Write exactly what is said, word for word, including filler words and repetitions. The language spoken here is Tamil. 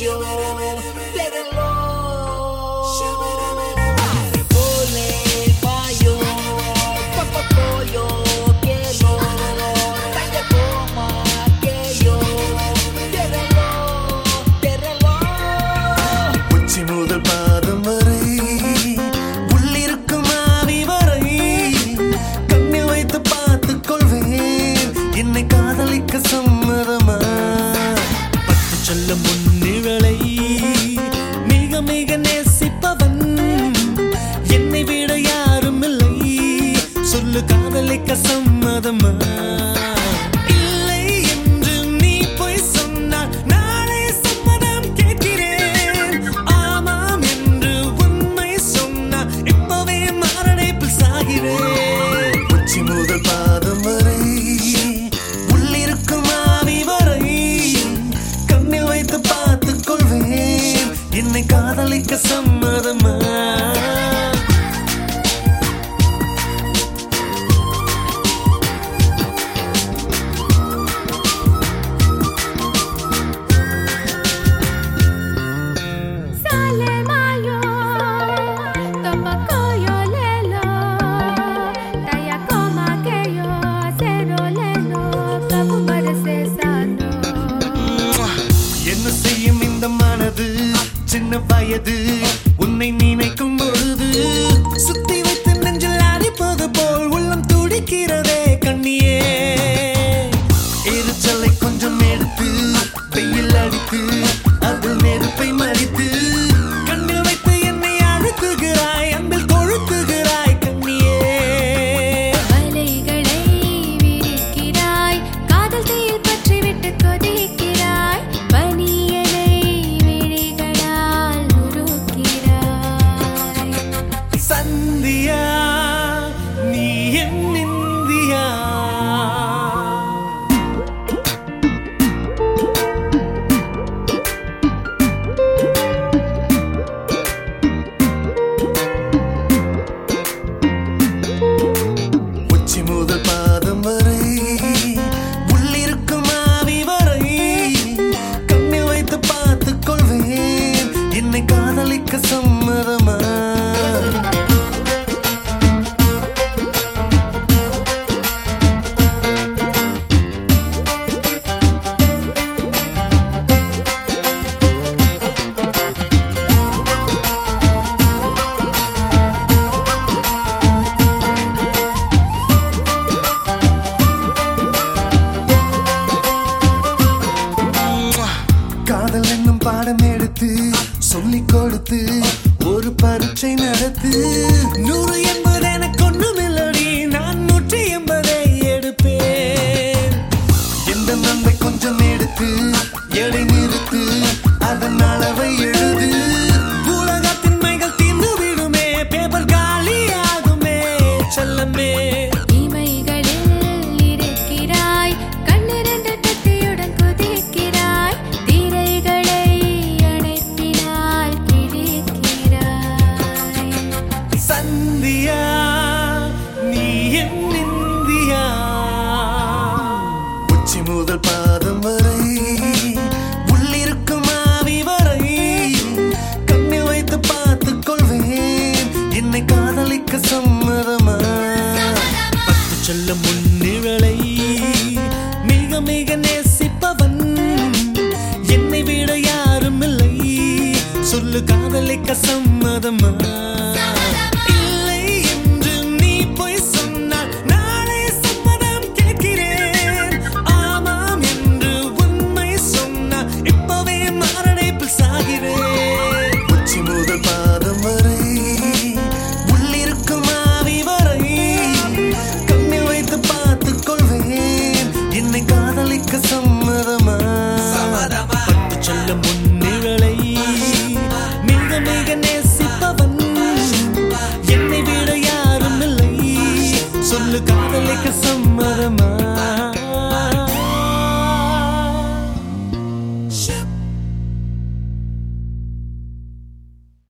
payo, te சம்மதமா பட்டு சொல்ல முன்னிழலை மிக மிக நேசிப்பவன் என்னை விட யாரும் இல்லை சொல்லு காதலிக்க சம்மதமா இல்லை என்று நீ போய் சொன்னால் நாளை சம்மதம் கேட்கிறேன் ஆமாம் என்று உண்மை சொன்னால் இப்பவே மாரடைப்பில் சாகிறேன் உச்சி முதல் பாதம் வரை என்னை காதலிக்க சம்மதமா என்ன செய்யும் இந்த மனது சின்ன வயது உன்னை நினைக்கும் பொழுது சுத்தி வைத்து நெஞ்சில் அடிப்பது போல் உள்ளம் துடிக்கிறதே கண்ணியே எரிச்சலை கொஞ்சம் எடுத்து வெயில் அடித்து அதில் நெருப்பை மறித்து கண்ணில் வைத்து என்னை அழுத்துகிறாய் அன்பில் கொழுத்துகிறாய் கண்ணியே வலைகளை விரிக்கிறாய் காதல் தீயில் பற்றி விட்டு கொதிக்கிறாய் பனியலை விழிகளால் உருக்கிறாய் சந்தியா நீ என் இந்தியா உச்சி முதல் பாதம் வரை உள்ளிருக்கும் ஆவி வரை கண்ணில் வைத்து பார்த்துக் கொள்வேன் என்னை காதலிக்க சம்மதமா காதல் என்னும் பாடம் எடுத்து சொல்லிக் கொடுத்து ஒரு பரீட்சை நடத்து நூறு என்பது எனக்கு ஒன்றும் இல்லடி நான் நூற்றி எண்பதை எடுப்பேன் எந்த நன்மை கொஞ்சம் எடுத்து எடை நிறுத்து அதன் அளவை எழுது உலகத்தின் மைகள் தீர்ந்து விடுமே பேப்பர் காலி ஆகுமே செல்லமே சந்தியா நீ என் இந்தியா உச்சி முதல் பாதம் வரை உள்ளிருக்கும் ஆவி வரை கண்ணில் வைத்து பார்த்துக் கொள்வேன் என்னை காதலிக்க சம்மதமா பட்டு சொல்ல முன்னிழலை மிக மிக நேசிப்பவன் என்னை விட யாரும் இல்லை சொல்லு காதலிக்க சம்மதமா என்னை காதலிக்க சம்மதமா